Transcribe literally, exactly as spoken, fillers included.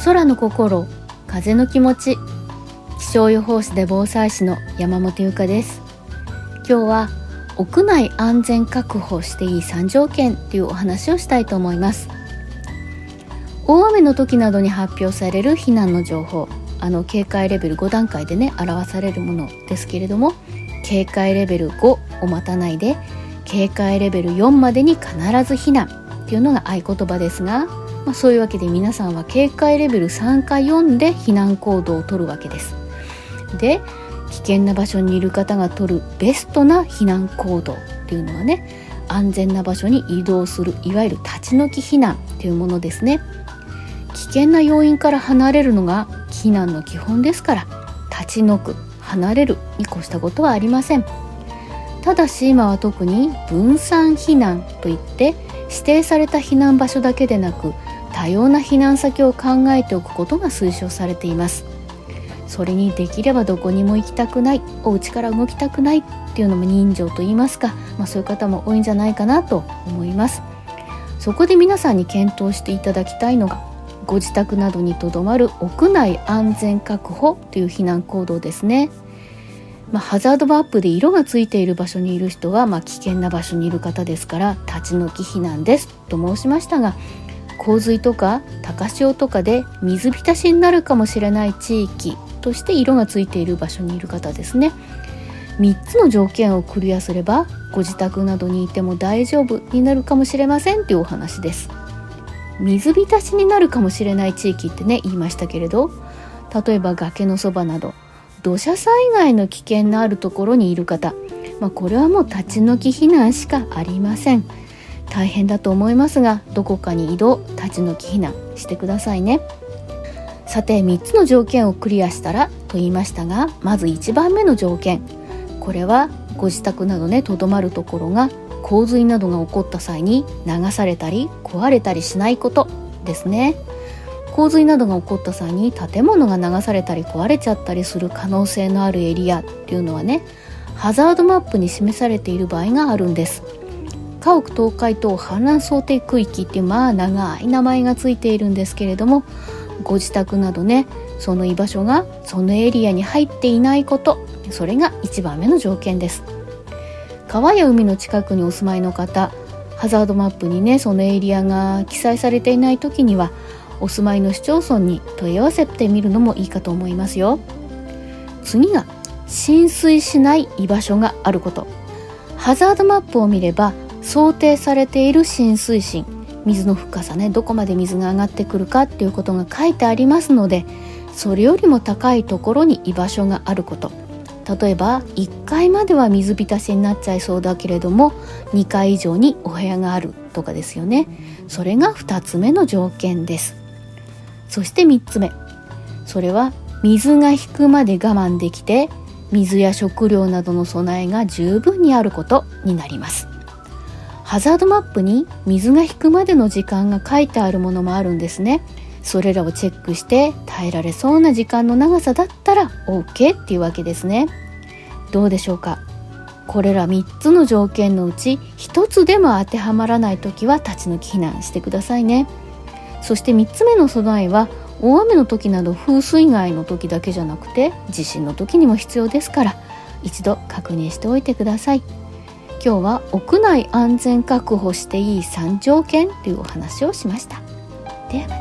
空の心、風の気持ち。気象予報士で防災士の山本由香です。今日は屋内安全確保していいさん条件というお話をしたいと思います。大雨の時などに発表される避難の情報、あの警戒レベルご段階でね表されるものですけれども、警戒レベルごを待たないで警戒レベルよんまでに必ず避難っていうのが合言葉ですが、まあ、そういうわけで皆さんは警戒レベルさんかよんで避難行動を取るわけです。で、危険な場所にいる方が取るベストな避難行動っていうのはね、安全な場所に移動する、いわゆる立ち退き避難っていうものですね。危険な要因から離れるのが避難の基本ですから、立ち退く、離れるに越したことはありません。ただし今は特に分散避難といって指定された避難場所だけでなく多様な避難先を考えておくことが推奨されています。それにできればどこにも行きたくない、お家から動きたくないっていうのも人情と言いますか、まあ、そういう方も多いんじゃないかなと思います。そこで皆さんに検討していただきたいのが、ご自宅などにとどまる屋内安全確保という避難行動ですね。まあ、ハザードマップで色がついている場所にいる人は、まあ、危険な場所にいる方ですから立ち退き避難ですと申しましたが、洪水とか高潮とかで水浸しになるかもしれない地域として色がついている場所にいる方ですね。みっつの条件をクリアすればご自宅などにいても大丈夫になるかもしれませんというお話です。水浸しになるかもしれない地域ってね言いましたけれど、例えば崖のそばなど土砂災害の危険のあるところにいる方、まあ、これはもう立ち退き避難しかありません。大変だと思いますが、どこかに移動、立ち退き避難してくださいね。さて、みっつの条件をクリアしたらと言いましたが、まずいちばんめの条件、これはご自宅などねとどまるところが洪水などが起こった際に流されたり壊れたりしないことですね。洪水などが起こった際に建物が流されたり壊れちゃったりする可能性のあるエリアっていうのはね、ハザードマップに示されている場合があるんです。家屋倒壊等氾濫想定区域っていうまあ長い名前がついているんですけれども、ご自宅などねその居場所がそのエリアに入っていないこと、それがいちばんめの条件です。川や海の近くにお住まいの方、ハザードマップにねそのエリアが記載されていない時にはお住まいの市町村に問い合わせてみるのもいいかと思いますよ。次が浸水しない居場所があること。ハザードマップを見れば想定されている浸水深、水の深さね、どこまで水が上がってくるかっていうことが書いてありますので、それよりも高いところに居場所があること。例えばいっかいまでは水浸しになっちゃいそうだけれどもにかい以上にお部屋があるとかですよね。それがふたつめの条件です。そしてみっつめ、それは水が引くまで我慢できて水や食料などの備えが十分にあることになります。ハザードマップに水が引くまでの時間が書いてあるものもあるんですね。それらをチェックして耐えられそうな時間の長さだったら OK っていうわけですね。どうでしょうか。これらみっつの条件のうちひとつでも当てはまらないときは立ち退き避難してくださいね。そしてみっつめの備えは大雨の時など風水害の時だけじゃなくて地震の時にも必要ですから、一度確認しておいてください。今日は屋内安全確保していいさん条件というお話をしました。ではまた。